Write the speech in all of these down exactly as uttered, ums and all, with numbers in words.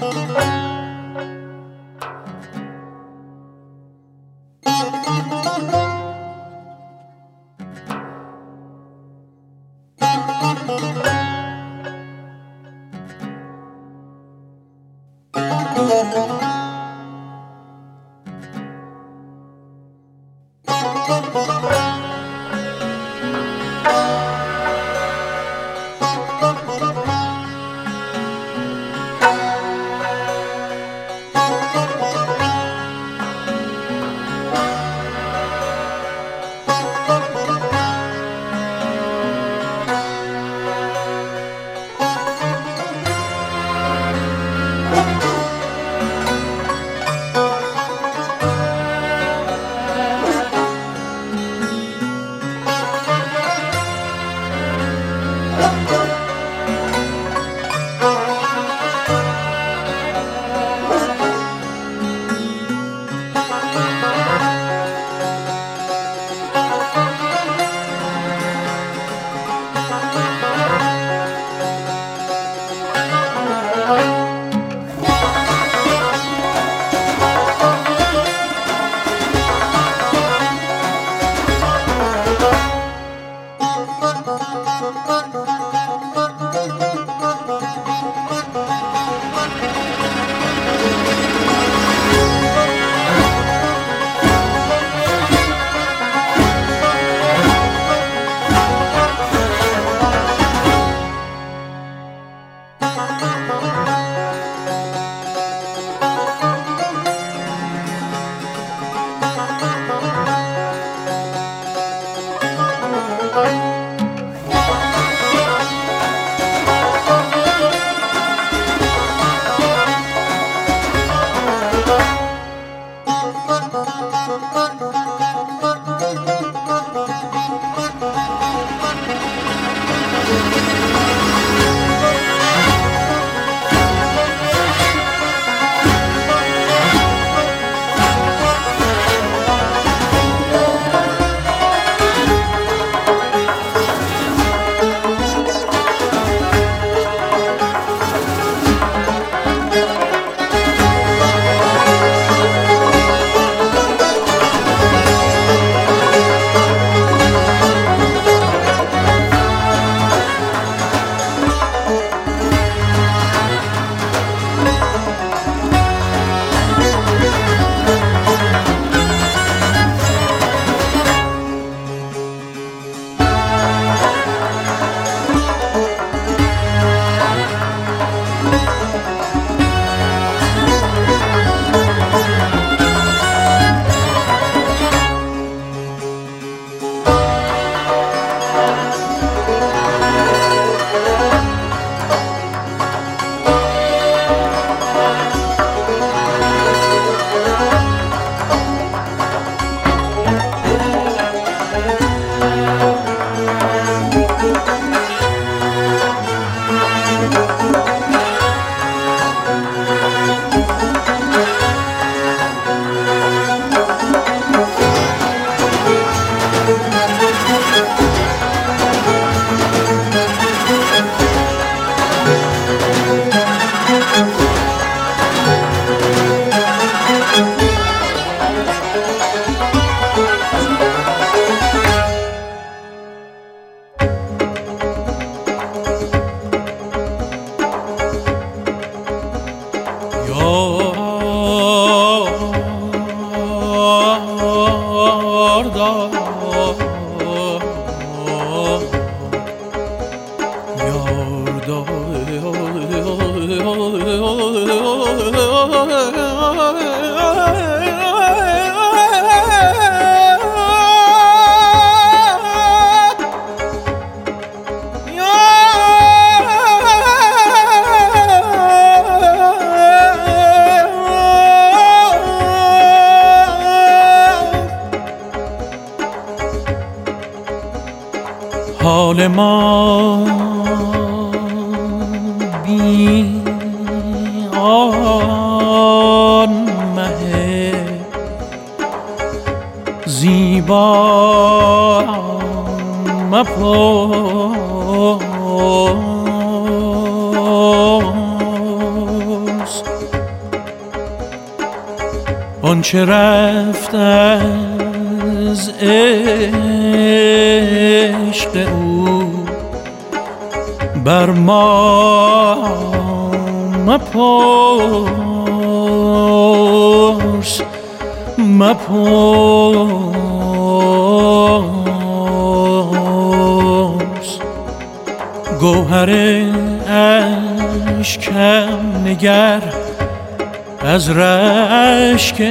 حال ما بی آن مه زیبا مپرس آنچه رفت از عشق او بر ما مپرس مپرس گوهر اشکم نگر از رشک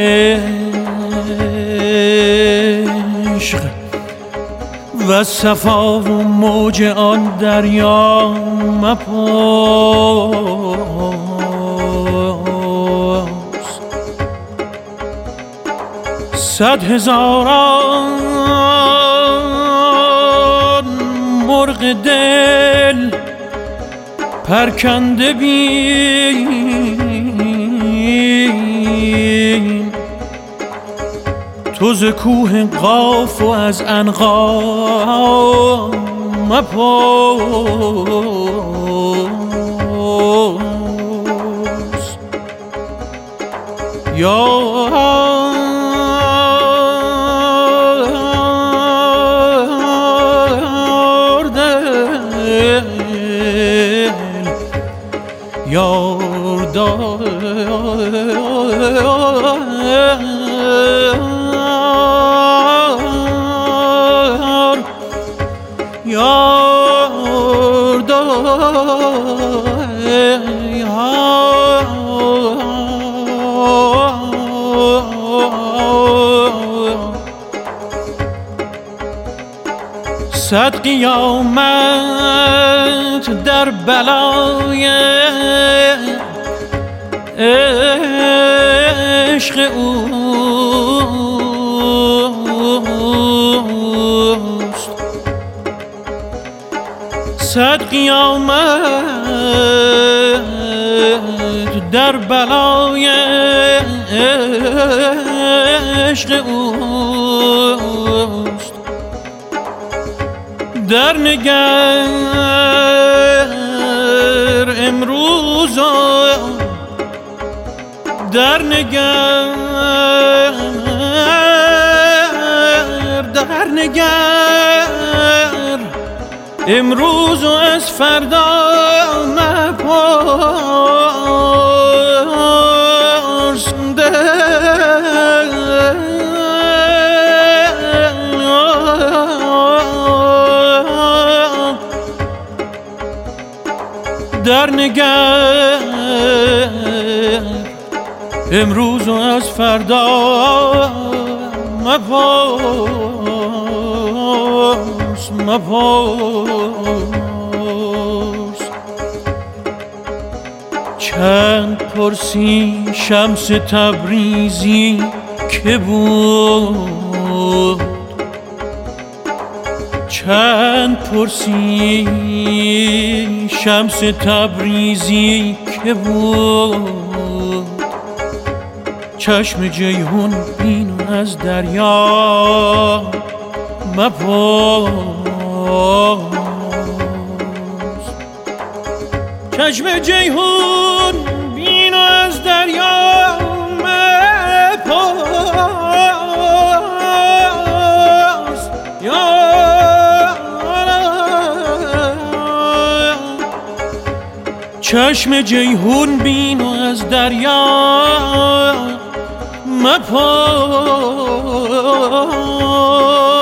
عشق و صفا و موج آن دریا مپرس صد هزاران مرغ دل پرکنده بین تو ز کوه قاف و از عنقا مپرس یار دل یار دل یار صد قیامت در بلای عشق اوست صد قیامت در بلای عشق اوست در نگر امروز در نگر در نگر امروز و از فردا مپرس در نگر امروز و از فردا مپرس مپرس چند پرسی شمس تبریزی که بود چند پرسی شمس تبریزی که بود چشم جیهون بین از دریا مپرس چشم جیهون بین از دریا مپرس چشم جیهون بین از دریا مپرس